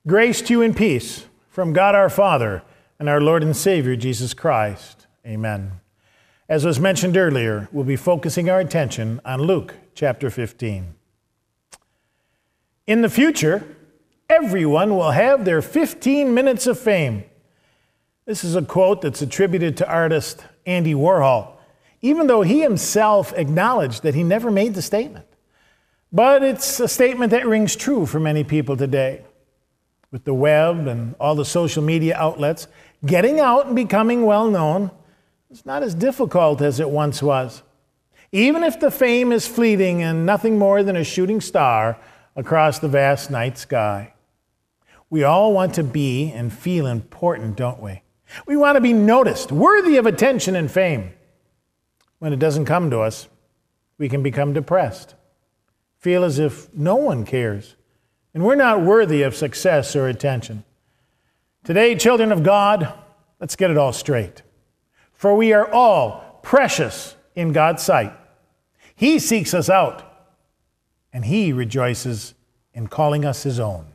Grace to you and peace from God our Father and our Lord and Savior, Jesus Christ. Amen. As was mentioned earlier, we'll be focusing our attention on Luke chapter 15. In the future, everyone will have their 15 minutes of fame. This is a quote that's attributed to artist Andy Warhol, even though he himself acknowledged that he never made the statement. But it's a statement that rings true for many people today. With the web and all the social media outlets, getting out and becoming well known is not as difficult as it once was. Even if the fame is fleeting and nothing more than a shooting star across the vast night sky. We all want to be and feel important, don't we? We want to be noticed, worthy of attention and fame. When it doesn't come to us, we can become depressed, feel as if no one cares, and we're not worthy of success or attention. Today, children of God, let's get it all straight. For we are all precious in God's sight. He seeks us out, and He rejoices in calling us His own.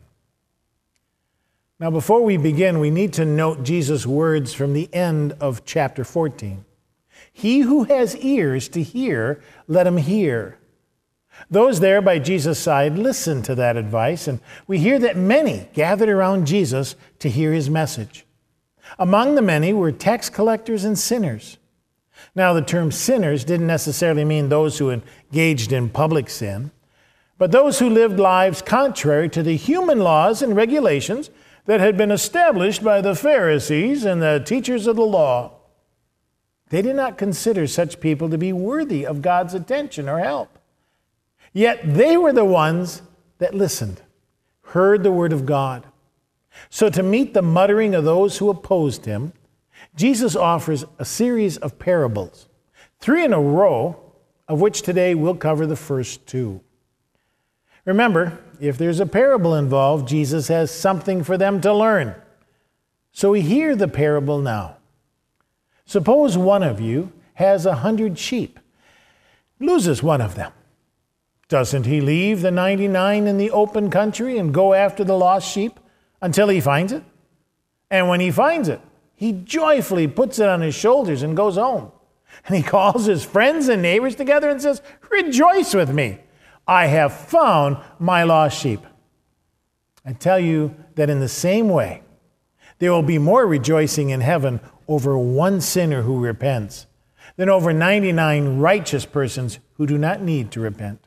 Now, before we begin, we need to note Jesus' words from the end of chapter 14. He who has ears to hear, let him hear. Those there by Jesus' side listened to that advice, and we hear that many gathered around Jesus to hear his message. Among the many were tax collectors and sinners. Now, the term sinners didn't necessarily mean those who engaged in public sin, but those who lived lives contrary to the human laws and regulations that had been established by the Pharisees and the teachers of the law. They did not consider such people to be worthy of God's attention or help. Yet they were the ones that listened, heard the word of God. So to meet the muttering of those who opposed him, Jesus offers a series of parables, 3 in a row, of which today we'll cover the first 2. Remember, if there's a parable involved, Jesus has something for them to learn. So we hear the parable now. Suppose one of you has 100 sheep, loses one of them. Doesn't he leave the 99 in the open country and go after the lost sheep until he finds it? And when he finds it, he joyfully puts it on his shoulders and goes home. And he calls his friends and neighbors together and says, "Rejoice with me. I have found my lost sheep." I tell you that in the same way, there will be more rejoicing in heaven over one sinner who repents than over 99 righteous persons who do not need to repent.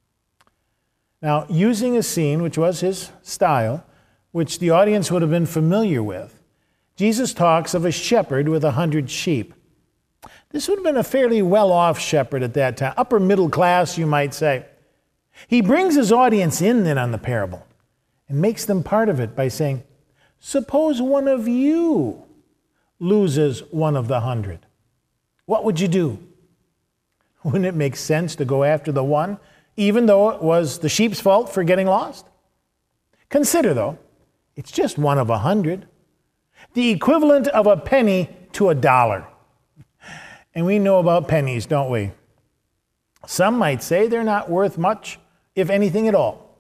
Now, using a scene which was his style, which the audience would have been familiar with, Jesus talks of a shepherd with 100 sheep. This would have been a fairly well-off shepherd at that time, upper middle class, you might say. He brings his audience in then on the parable and makes them part of it by saying, suppose one of you loses one of the 100. What would you do? Wouldn't it make sense to go after the one, even though it was the sheep's fault for getting lost? Consider, though, it's just one of 100, the equivalent of a penny to $1. And we know about pennies, don't we? Some might say they're not worth much, if anything at all.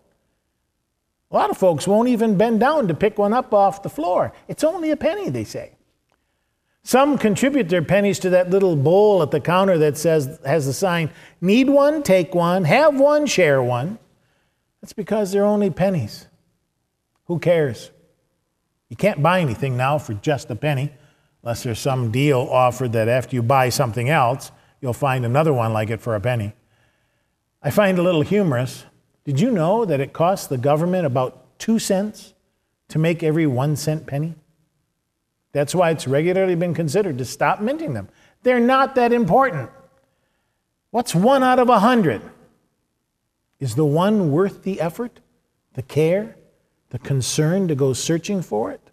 A lot of folks won't even bend down to pick one up off the floor. It's only a penny, they say. Some contribute their pennies to that little bowl at the counter that has the sign, "Need one, take one, have one, share one." That's because they're only pennies. Who cares? You can't buy anything now for just a penny, unless there's some deal offered that after you buy something else, you'll find another one like it for a penny. I find a little humorous. Did you know that it costs the government about 2 cents to make every 1 cent penny? That's why it's regularly been considered to stop minting them. They're not that important. What's 1 out of 100? Is the one worth the effort, the care, the concern to go searching for it?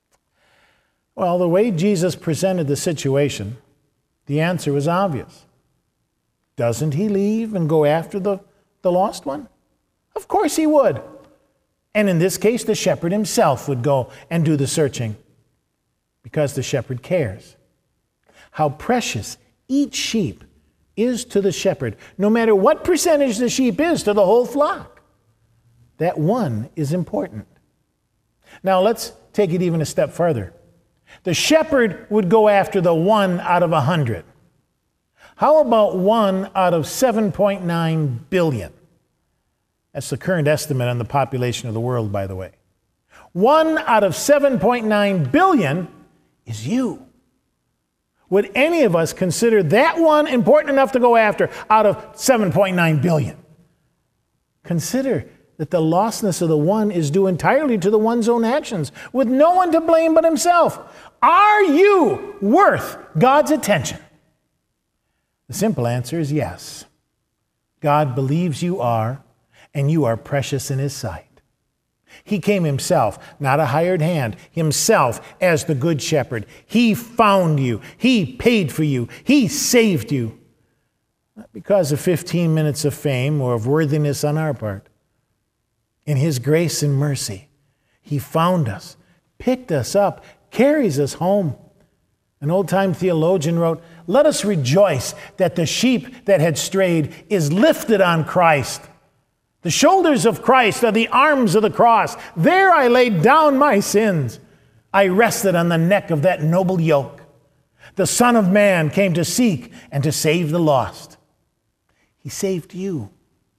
Well, the way Jesus presented the situation, the answer was obvious. Doesn't he leave and go after the lost one? Of course he would. And in this case, the shepherd himself would go and do the searching, because the shepherd cares. How precious each sheep is to the shepherd, no matter what percentage the sheep is to the whole flock. That one is important. Now let's take it even a step further. The shepherd would go after the 1 out of 100. How about 1 out of 7.9 billion? That's the current estimate on the population of the world, by the way. 1 out of 7.9 billion is you. Would any of us consider that one important enough to go after out of 7.9 billion? Consider that the lostness of the one is due entirely to the one's own actions, with no one to blame but himself. Are you worth God's attention? The simple answer is yes. God believes you are, and you are precious in His sight. He came Himself, not a hired hand, Himself as the Good Shepherd. He found you. He paid for you. He saved you. Not because of 15 minutes of fame or of worthiness on our part. In His grace and mercy, He found us, picked us up, carries us home. An old-time theologian wrote, "Let us rejoice that the sheep that had strayed is lifted on Christ. The shoulders of Christ are the arms of the cross. There I laid down my sins. I rested on the neck of that noble yoke. The Son of Man came to seek and to save the lost." He saved you.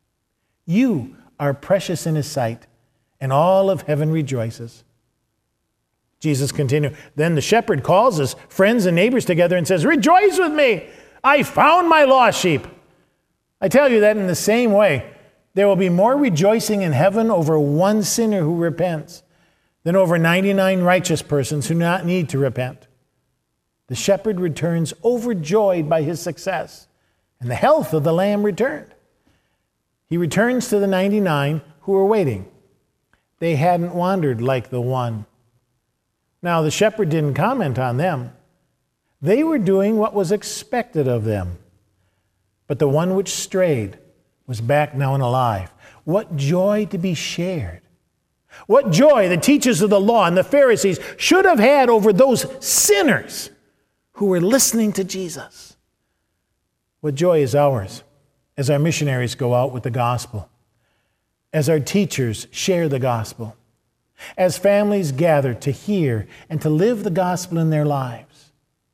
You are precious in His sight, and all of heaven rejoices. Jesus continued, then the shepherd calls his friends and neighbors together and says, "Rejoice with me! I found my lost sheep." I tell you that in the same way, there will be more rejoicing in heaven over one sinner who repents than over 99 righteous persons who do not need to repent. The shepherd returns overjoyed by his success, and the health of the lamb returned. He returns to the 99 who were waiting. They hadn't wandered like the one. Now, the shepherd didn't comment on them. They were doing what was expected of them. But the one which strayed was back now and alive. What joy to be shared. What joy the teachers of the law and the Pharisees should have had over those sinners who were listening to Jesus. What joy is ours as our missionaries go out with the gospel, as our teachers share the gospel, as families gather to hear and to live the gospel in their lives.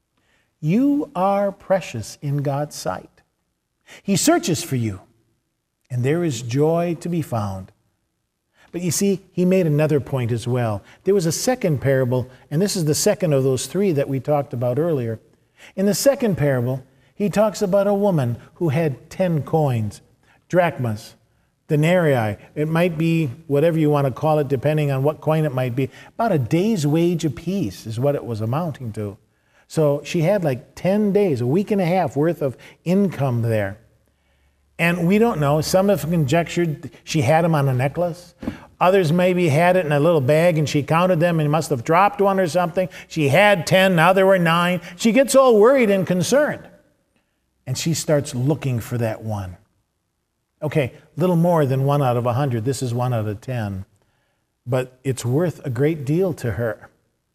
You are precious in God's sight. He searches for you, and there is joy to be found. But you see, He made another point as well. There was a second parable, and this is the second of those three that we talked about earlier. In the second parable, He talks about a woman who had 10 coins, drachmas, denarii. It might be whatever you want to call it, depending on what coin it might be. About a day's wage apiece is what it was amounting to. So she had like 10 days, a week and a half worth of income there. And we don't know. Some have conjectured she had them on a necklace. Others maybe had it in a little bag and she counted them and must have dropped one or something. She had 10, now there were 9. She gets all worried and concerned. And she starts looking for that one. Okay, little more than 1 out of 100. This is 1 out of 10. But it's worth a great deal to her.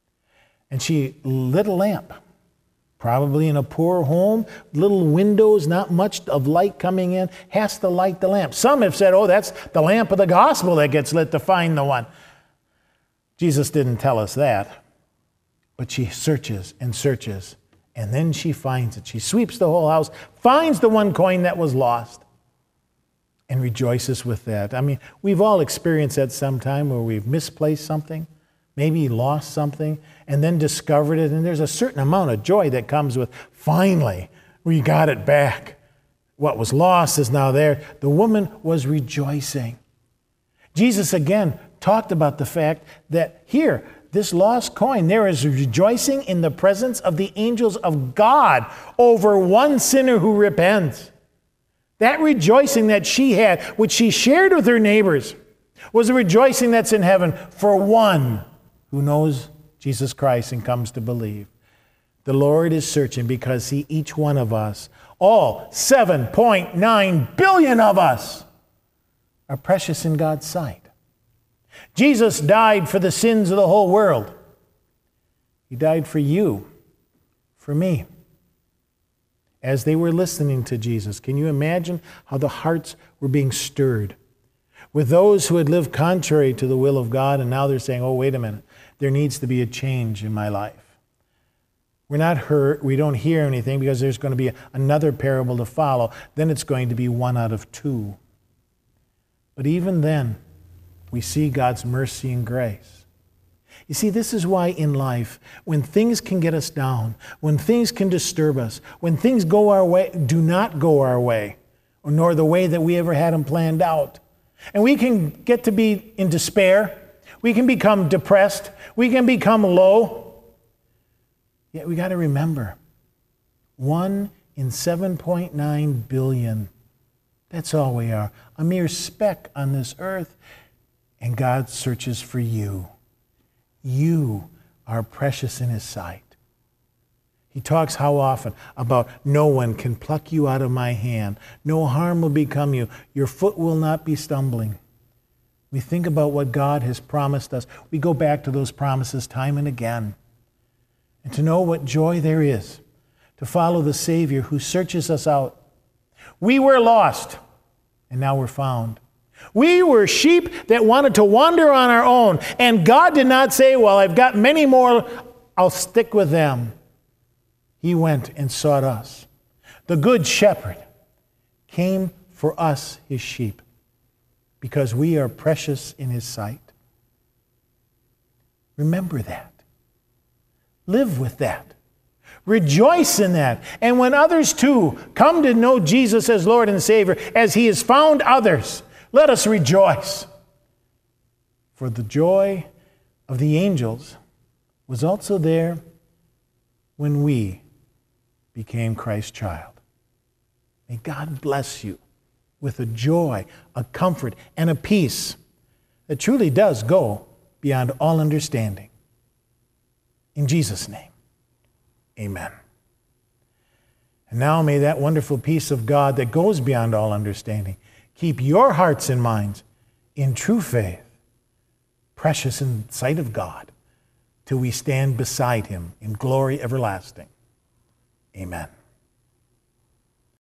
And she lit a lamp, probably in a poor home, little windows, not much of light coming in, has to light the lamp. Some have said, oh, that's the lamp of the gospel that gets lit to find the one. Jesus didn't tell us that. But she searches and searches, and then she finds it. She sweeps the whole house, finds the 1 coin that was lost, and rejoices with that. I mean, we've all experienced that sometime where we've misplaced something, maybe lost something, and then discovered it, and there's a certain amount of joy that comes with, finally, we got it back. What was lost is now there. The woman was rejoicing. Jesus again talked about the fact that here, this lost coin, there is rejoicing in the presence of the angels of God over one sinner who repents. That rejoicing that she had, which she shared with her neighbors, was a rejoicing that's in heaven for one who knows Jesus Christ and comes to believe. The Lord is searching because each one of us, all 7.9 billion of us, are precious in God's sight. Jesus died for the sins of the whole world. He died for you, for me. As they were listening to Jesus, can you imagine how the hearts were being stirred? with those who had lived contrary to the will of God, and now they're saying, oh, wait a minute, there needs to be a change in my life. We're not hurt, we don't hear anything because there's going to be another parable to follow. Then it's going to be 1 out of 2. But even then, we see God's mercy and grace. You see, this is why in life, when things can get us down, when things can disturb us, when things go our way, do not go our way, nor the way that we ever had them planned out. And we can get to be in despair. We can become depressed. We can become low. Yet we got to remember, 1 in 7.9 billion. That's all we are. A mere speck on this earth. And God searches for you. You are precious in His sight. He talks how often about no one can pluck you out of my hand. No harm will become you. Your foot will not be stumbling. We think about what God has promised us. We go back to those promises time and again. And to know what joy there is to follow the Savior who searches us out. We were lost, and now we're found. We were sheep that wanted to wander on our own, and God did not say, well, I've got many more, I'll stick with them. He went and sought us. The Good Shepherd came for us, His sheep, because we are precious in His sight. Remember that. Live with that. Rejoice in that. And when others too come to know Jesus as Lord and Savior, as He has found others, let us rejoice. For the joy of the angels was also there when we became Christ's child. May God bless you with a joy, a comfort, and a peace that truly does go beyond all understanding. In Jesus' name, amen. And now may that wonderful peace of God that goes beyond all understanding keep your hearts and minds in true faith, precious in the sight of God, till we stand beside Him in glory everlasting. Amen.